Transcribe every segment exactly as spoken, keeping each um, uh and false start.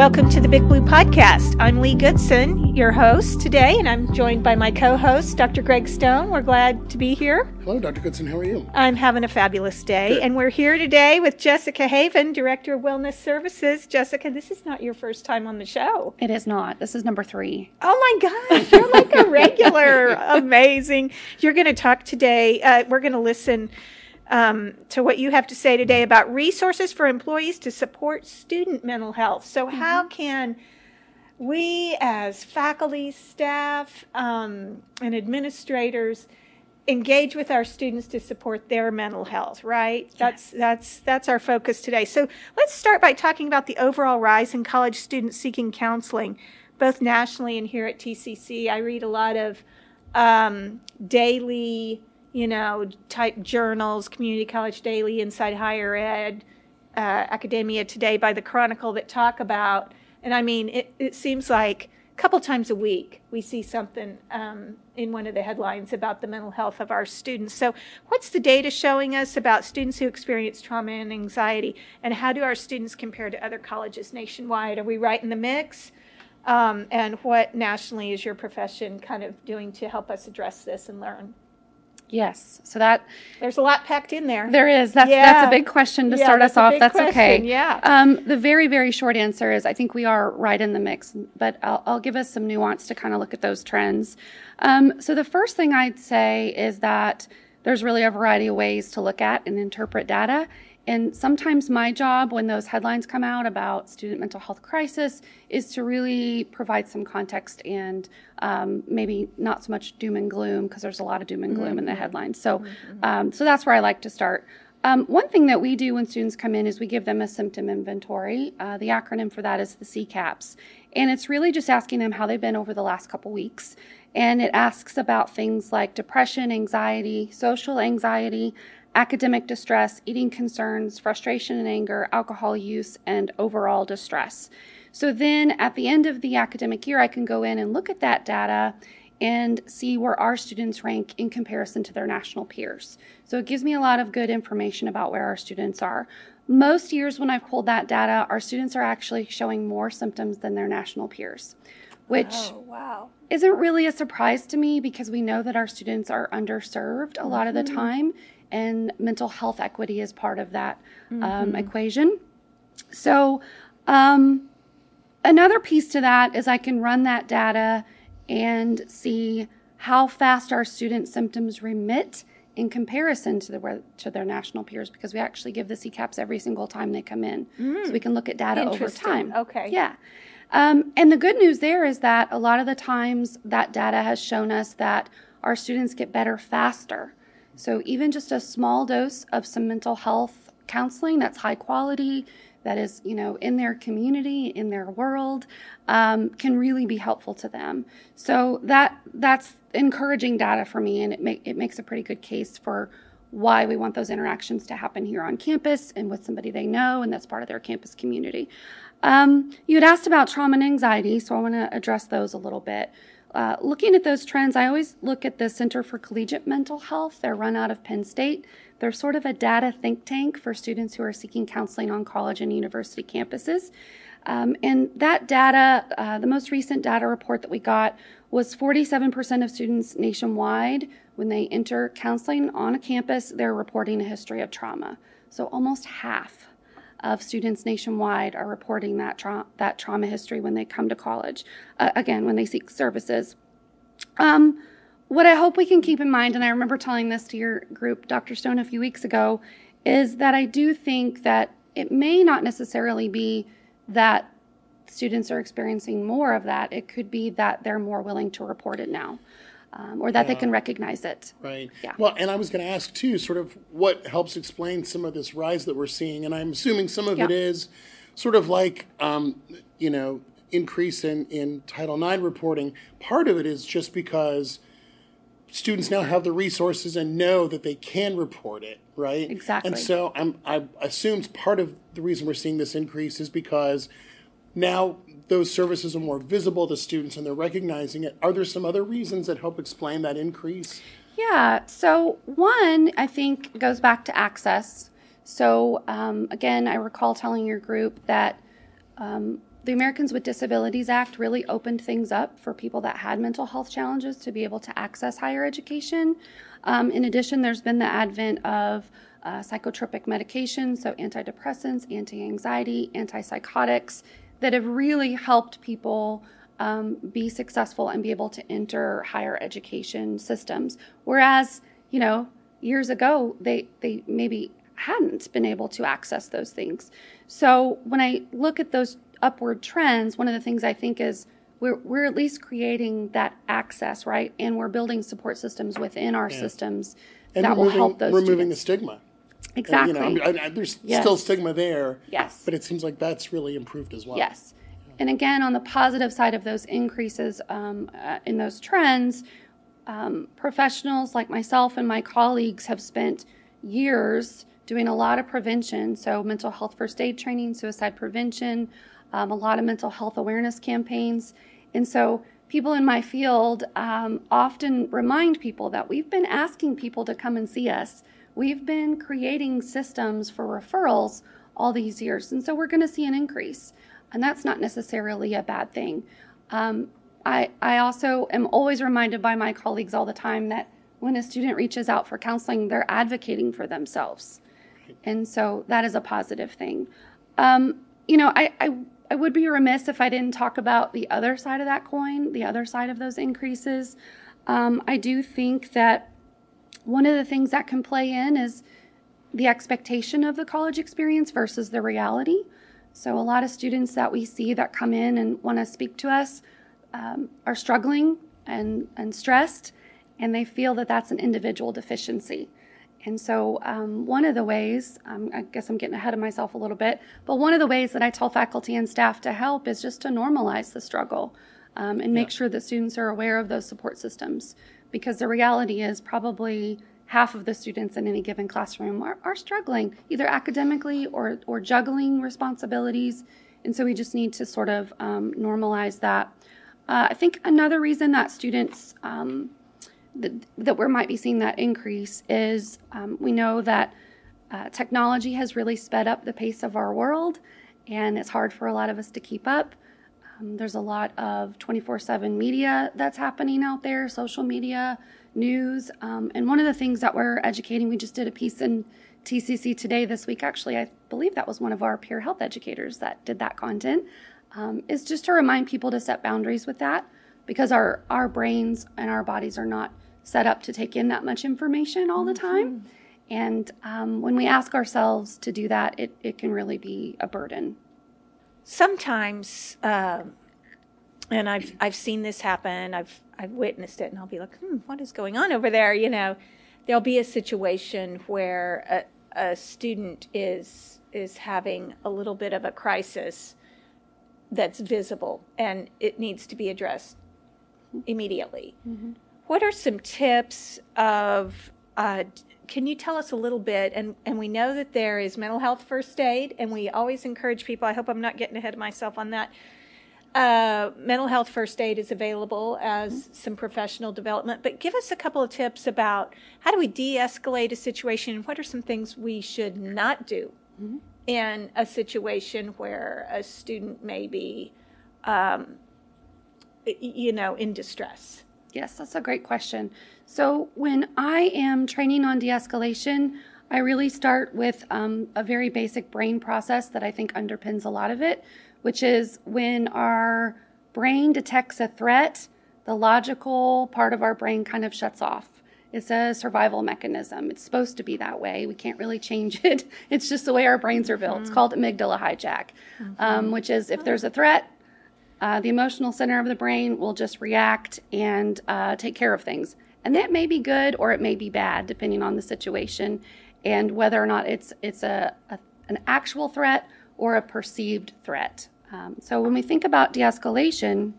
Welcome to the Big Blue Podcast. I'm Lee Goodson, your host today, and I'm joined by my co-host, Doctor Greg Stone. We're glad to be here. Hello, Doctor Goodson. How are you? I'm having a fabulous day, Good. And we're here today with Jessica Haven, Director of Wellness Services. Jessica, this is not your first time on the show. It is not. This is number three. Oh my gosh, you're like a regular. Amazing. You're going to talk today. Uh, we're going to listen Um, to what you have to say today about resources for employees to support student mental health. So mm-hmm. how can we as faculty, staff, um, and administrators engage with our students to support their mental health, right? Yes. That's that's that's our focus today. So let's start by talking about the overall rise in college students seeking counseling, both nationally and here at T C C. I read a lot of um, daily you know, type journals, Community College Daily, Inside Higher Ed, uh, Academia Today by the Chronicle that talk about, and I mean, it, it seems like a couple times a week we see something um, in one of the headlines about the mental health of our students. So what's the data showing us about students who experience trauma and anxiety, and how do our students compare to other colleges nationwide? Are we right in the mix? Um, and what nationally is your profession kind of doing to help us address this and learn? Yes. So that there's a lot packed in there. There is. That's yeah. that's a big question to yeah, start us off. That's question. okay. Yeah. Um, the very, very short answer is I think we are right in the mix, but I'll, I'll give us some nuance to kind of look at those trends. Um, so the first thing I'd say is that there's really a variety of ways to look at and interpret data. And sometimes my job when those headlines come out about student mental health crisis is to really provide some context and um, maybe not so much doom and gloom, because there's a lot of doom and gloom mm-hmm. in the headlines. So, mm-hmm. um, so that's where I like to start. Um, one thing that we do when students come in is we give them a symptom inventory. Uh, the acronym for that is the C CAPS. And it's really just asking them how they've been over the last couple weeks. And it asks about things like depression, anxiety, social anxiety, academic distress, eating concerns, frustration and anger, alcohol use, and overall distress. So then at the end of the academic year, I can go in and look at that data and see where our students rank in comparison to their national peers. So it gives me a lot of good information about where our students are. Most years when I've pulled that data, our students are actually showing more symptoms than their national peers, which oh, wow. isn't really a surprise to me because we know that our students are underserved a lot mm-hmm. of the time. And mental health equity is part of that mm-hmm. um, equation. So um, another piece to that is I can run that data and see how fast our student symptoms remit in comparison to the to their national peers, because we actually give the C CAPS every single time they come in. Mm. So we can look at data over time. Okay. Yeah. Um, and the good news there is that a lot of the times that data has shown us that our students get better faster. So even just a small dose of some mental health counseling that's high quality, that is, you know, in their community, in their world, um, can really be helpful to them. So that that's encouraging data for me, and it make it makes a pretty good case for why we want those interactions to happen here on campus and with somebody they know, and that's part of their campus community. Um, you had asked about trauma and anxiety, so I want to address those a little bit. Uh, looking at those trends, I always look at the Center for Collegiate Mental Health. They're run out of Penn State. They're sort of a data think tank for students who are seeking counseling on college and university campuses. Um, and that data, uh, the most recent data report that we got was forty-seven percent of students nationwide, when they enter counseling on a campus, they're reporting a history of trauma. So almost half of students nationwide are reporting that tra- that trauma history when they come to college, uh, again, when they seek services. Um, what I hope we can keep in mind, and I remember telling this to your group, Doctor Stone, a few weeks ago, is that I do think that it may not necessarily be that students are experiencing more of that. It could be that they're more willing to report it now. Um, or that yeah. they can recognize it. Right. Yeah. Well, and I was going to ask, too, sort of what helps explain some of this rise that we're seeing. And I'm assuming some of yeah. it is sort of like, um, you know, increase in, in Title nine reporting. Part of it is just because students now have the resources and know that they can report it, right? Exactly. And so I'm, I assume part of the reason we're seeing this increase is because now those services are more visible to students and they're recognizing it. Are there some other reasons that help explain that increase? Yeah, so one, I think, goes back to access. So um, again, I recall telling your group that um, the Americans with Disabilities Act really opened things up for people that had mental health challenges to be able to access higher education. Um, in addition, there's been the advent of uh, psychotropic medications, so antidepressants, anti-anxiety, antipsychotics, that have really helped people um, be successful and be able to enter higher education systems. Whereas, you know, years ago, they, they maybe hadn't been able to access those things. So when I look at those upward trends, one of the things I think is we're we're at least creating that access, right? And we're building support systems within our yeah. systems and that removing, will help those removing students. the stigma. Exactly. And, you know, I mean, I, I, there's yes. still stigma there. Yes. But it seems like that's really improved as well. Yes. Yeah. And again, on the positive side of those increases um, uh, in those trends, um, professionals like myself and my colleagues have spent years doing a lot of prevention, so mental health first aid training, suicide prevention, um, a lot of mental health awareness campaigns. And so people in my field um, often remind people that we've been asking people to come and see us. We've been creating systems for referrals all these years, and so we're going to see an increase. And that's not necessarily a bad thing. Um, I, I also am always reminded by my colleagues all the time that when a student reaches out for counseling, they're advocating for themselves. And so that is a positive thing. Um, you know, I, I I would be remiss if I didn't talk about the other side of that coin, the other side of those increases. Um, I do think that one of the things that can play in is the expectation of the college experience versus the reality. So a lot of students that we see that come in and want to speak to us um, are struggling and, and stressed, and they feel that that's an individual deficiency. And so um, one of the ways, um, I guess I'm getting ahead of myself a little bit, but one of the ways that I tell faculty and staff to help is just to normalize the struggle um, and make yeah. sure that students are aware of those support systems. Because the reality is probably half of the students in any given classroom are, are struggling, either academically or, or juggling responsibilities. And so we just need to sort of um, normalize that. Uh, I think another reason that students um, That, that we might be seeing that increase is um, we know that uh, technology has really sped up the pace of our world, and it's hard for a lot of us to keep up. Um, there's a lot of twenty-four seven media that's happening out there, social media, news, um, and one of the things that we're educating, we just did a piece in T C C Today this week, actually, I believe that was one of our peer health educators that did that content, um, is just to remind people to set boundaries with that, because our, our brains and our bodies are not set up to take in that much information all the time. Mm-hmm. And um, when we ask ourselves to do that, it, it can really be a burden. Sometimes, uh, and I've I've seen this happen, I've I've witnessed it, and I'll be like, hmm, what is going on over there? You know, there'll be a situation where a, a student is is having a little bit of a crisis that's visible, and it needs to be addressed immediately. Mm-hmm. What are some tips of, uh, can you tell us a little bit, and, and we know that there is mental health first aid, and we always encourage people, I hope I'm not getting ahead of myself on that, uh, mental health first aid is available as mm-hmm. some professional development, but give us a couple of tips about how do we de-escalate a situation, and what are some things we should not do mm-hmm. in a situation where a student may be, um, you know, in distress? Yes, that's a great question. So when I am training on de-escalation, I really start with um, a very basic brain process that I think underpins a lot of it, which is when our brain detects a threat, the logical part of our brain kind of shuts off. It's a survival mechanism. It's supposed to be that way. We can't really change it. It's just the way our brains are built. Mm-hmm. It's called amygdala hijack, mm-hmm. um, which is if there's a threat, Uh, the emotional center of the brain will just react and uh, take care of things. And that may be good or it may be bad, depending on the situation and whether or not it's it's a, a an actual threat or a perceived threat. Um, so when we think about de-escalation,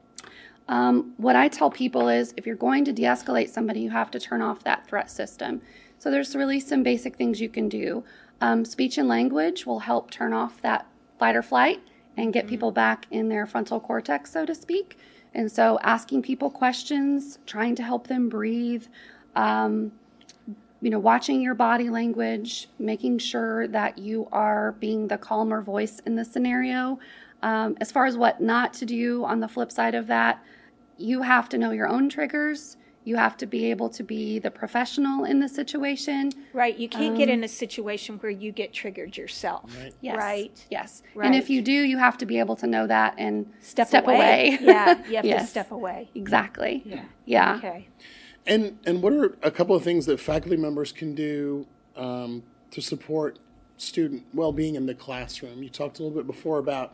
um, what I tell people is if you're going to de-escalate somebody, you have to turn off that threat system. So there's really some basic things you can do. Um, speech and language will help turn off that fight or flight and get people back in their frontal cortex, so to speak. And so asking people questions, trying to help them breathe, um, you know, watching your body language, making sure that you are being the calmer voice in the scenario. Um, as far as what not to do, on the flip side of that, you have to know your own triggers. You have to be able to be the professional in the situation. Right. You can't Um, get in a situation where you get triggered yourself. Right. Yes. Right. Yes. Right. And if you do, you have to be able to know that and Step, step away. Yeah. You have Yes. to step away. Exactly. Yeah. Yeah. Okay. And and what are a couple of things that faculty members can do um, to support student well-being in the classroom? You talked a little bit before about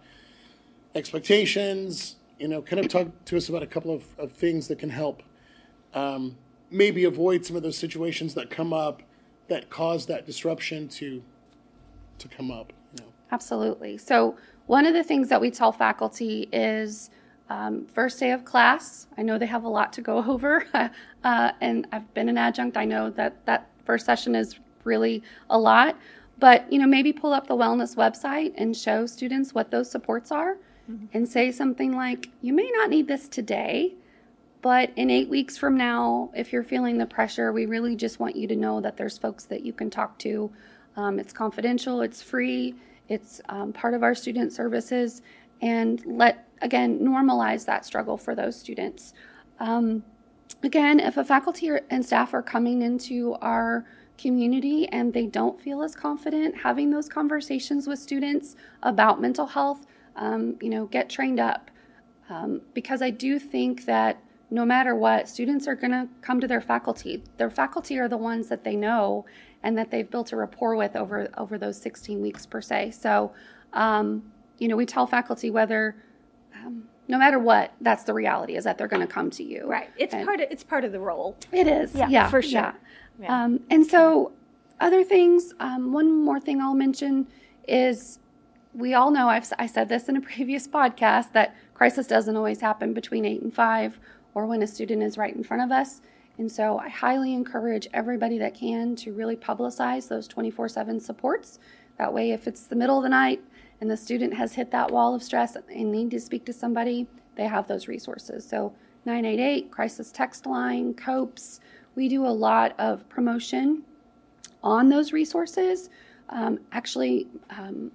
expectations. You know, kind of talk to us about a couple of, of things that can help um, maybe avoid some of those situations that come up that cause that disruption to to come up. You know. Absolutely. So one of the things that we tell faculty is um, first day of class. I know they have a lot to go over, uh, and I've been an adjunct. I know that that first session is really a lot, but you know, maybe pull up the wellness website and show students what those supports are, mm-hmm. and say something like, "You may not need this today, but in eight weeks from now, if you're feeling the pressure, we really just want you to know that there's folks that you can talk to. Um, it's confidential, it's free, it's um, part of our student services," and let, again, normalize that struggle for those students. Um, again, if a faculty or, and staff are coming into our community and they don't feel as confident having those conversations with students about mental health, um, you know, get trained up. Um, because I do think that no matter what, students are going to come to their faculty. Their faculty are the ones that they know and that they've built a rapport with over over those sixteen weeks per se. So, um, you know, we tell faculty whether, um, no matter what, that's the reality, is that they're going to come to you. Right. It's and part of it's part of the role. It is. Yeah, Yeah, for sure. Yeah. Yeah. Um, and so, other things. Um, one more thing I'll mention is, we all know, I've I said this in a previous podcast, that crisis doesn't always happen between eight and five, or when a student is right in front of us. And so I highly encourage everybody that can to really publicize those twenty-four seven supports. That way, if it's the middle of the night and the student has hit that wall of stress and need to speak to somebody, they have those resources. So nine eight eight, crisis text line, COPES. We do a lot of promotion on those resources. Um, actually, um,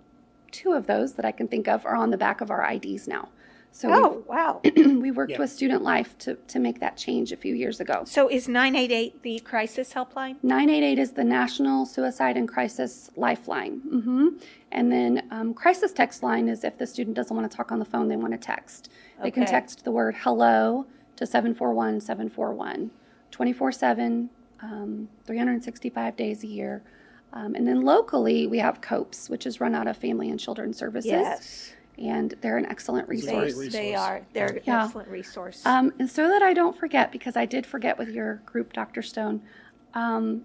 two of those that I can think of are on the back of our I Ds now. So oh, wow. we worked Yeah. with Student Life to, to make that change a few years ago. So is nine eight eight the crisis helpline? nine eight eight is the National Suicide and Crisis Lifeline. Mm-hmm. And then um, crisis text line is if the student doesn't want to talk on the phone, they want to text. They can Okay. text the word hello to seven four one seven four one, twenty-four seven, um, three hundred sixty-five days a year. Um, and then locally, we have COPES, which is run out of Family and Children's Services. Yes. And they're an excellent It's a They, resource. great they resource. are. They're an Yeah. excellent resource. Um, and so that I don't forget, because I did forget with your group, Doctor Stone, um,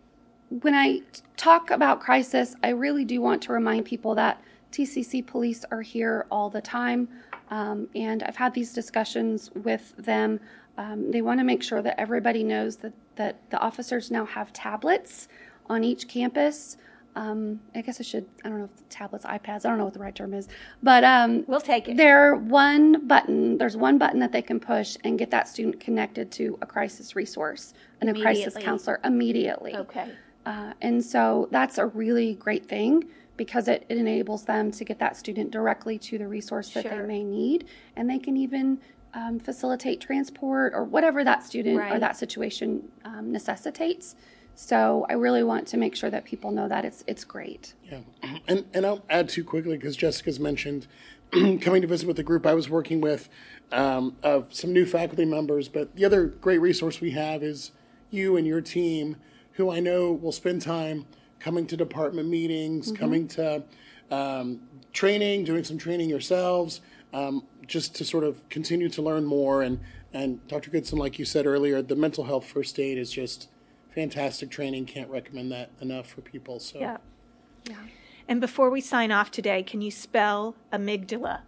when I talk about crisis, I really do want to remind people that T C C police are here all the time, um, and I've had these discussions with them. Um, they want to make sure that everybody knows that, that the officers now have tablets on each campus. Um, I guess I should, I don't know if the tablets, iPads, I don't know what the right term is, but um, We'll take it. they're one button, there's one button that they can push and get that student connected to a crisis resource and a crisis Immediately. counselor immediately. Okay. Uh, and so that's a really great thing, because it, it enables them to get that student directly to the resource that Sure. they may need, and they can even um, facilitate transport or whatever that student or Right. that situation um, necessitates. So I really want to make sure that people know that it's it's great. Yeah, and and I'll add too quickly, because Jessica's mentioned coming to visit with the group I was working with, um, of some new faculty members. But the other great resource we have is you and your team, who I know will spend time coming to department meetings, coming to um, training, doing some training yourselves, um, just to sort of continue to learn more. And and Doctor Goodson, like you said earlier, the mental health first aid is just fantastic training. Can't recommend that enough for people. So Yeah. Yeah. And before we sign off today, can you spell amygdala?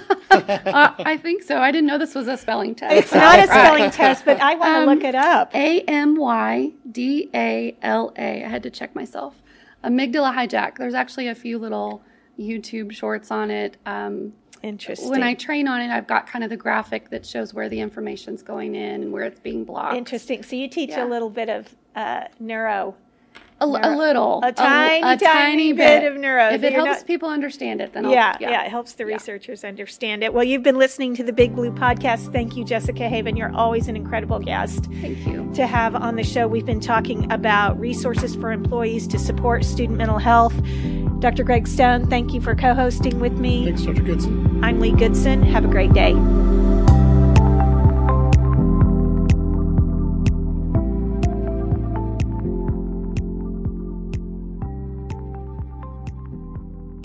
uh, I think so. I didn't know this was a spelling test. It's not a spelling test, but I want to Um, look it up. A M Y D A L A. I had to check myself. Amygdala hijack. There's actually a few little YouTube shorts on it. Um, Interesting. when I train on it, I've got kind of the graphic that shows where the information's going in and where it's being blocked. Interesting. So you teach Yeah. a little bit of uh, neuro A, a little. A tiny, a, a tiny, bit, of neuro. If it You're helps not, people understand it, then I'll, yeah, yeah, yeah, it helps the researchers yeah. understand it. Well, you've been listening to the Big Blue Podcast. Thank you, Jessica Haven. You're always an incredible guest. Thank you. To have on the show. We've been talking about resources for employees to support student mental health. Doctor Greg Stone, thank you for co-hosting with me. Thanks, Doctor Goodson. I'm Lee Goodson. Have a great day.